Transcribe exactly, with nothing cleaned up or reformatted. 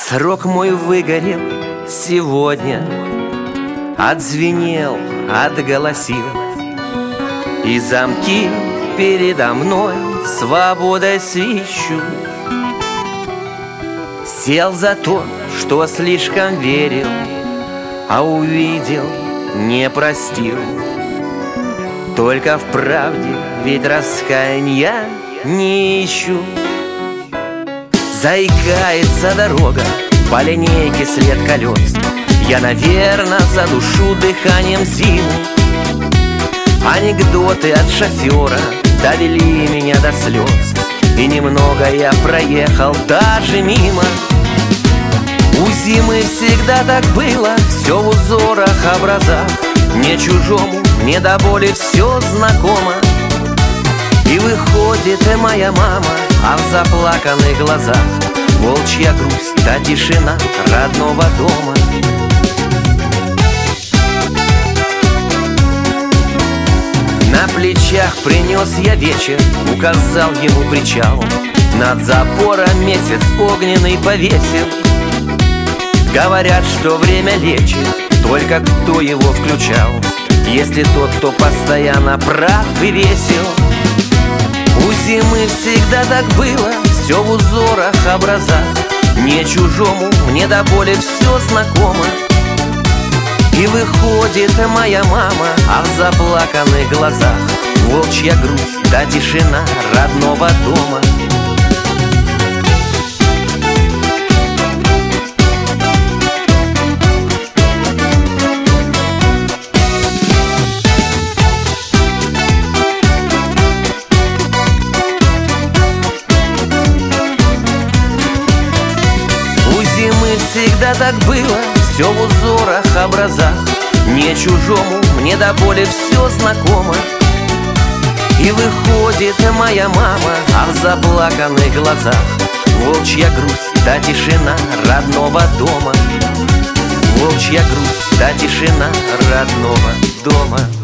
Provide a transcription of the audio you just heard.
Срок мой выгорел сегодня, отзвенел, отголосил, и замки передо мной свободой свищут. Сел за то, что слишком верил, а увидел, не простил. Только в правде ведь раскаяния не ищу. Заикается дорога, по линейке след колес. Я, наверно, задушу дыханием зиму. Анекдоты от шофера довели меня до слез, и немного я проехал даже мимо. У зимы всегда так было, все в узорах, образах. Мне чужому, мне до боли все знакомо. И выходит и моя мама, а в заплаканных глазах волчья грусть, та тишина родного дома. На плечах принес я вечер, указал ему причал. Над забором месяц огненный повесил. Говорят, что время лечит, только кто его включал, если тот, кто постоянно прав и весел. У зимы всегда так было, все в узорах, образах. Не чужому, мне до боли все знакомо. И выходит моя мама, а в заплаканных глазах волчья грусть, да тишина родного дома. Всегда так было, все в узорах, образах. Не чужому, мне до боли все знакомо. И выходит моя мама, а в заплаканных глазах волчья грусть, да тишина родного дома. Волчья грусть, да тишина родного дома.